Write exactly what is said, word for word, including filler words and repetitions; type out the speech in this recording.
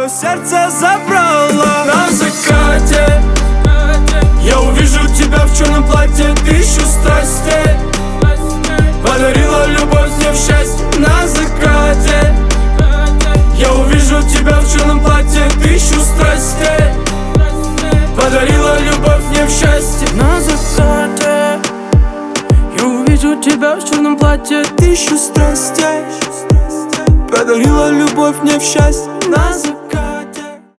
мое сердце забрала. На закате я увижу тебя в черном платье, тысячу страстей. Подарила любовь мне в счастье. На закате я увижу тебя в черном платье, тысячу страстей. Подарила любовь мне в счастье. На закате я увижу тебя в черном платье, тысячу страстей. Подарила любовь мне в счастье. На закате.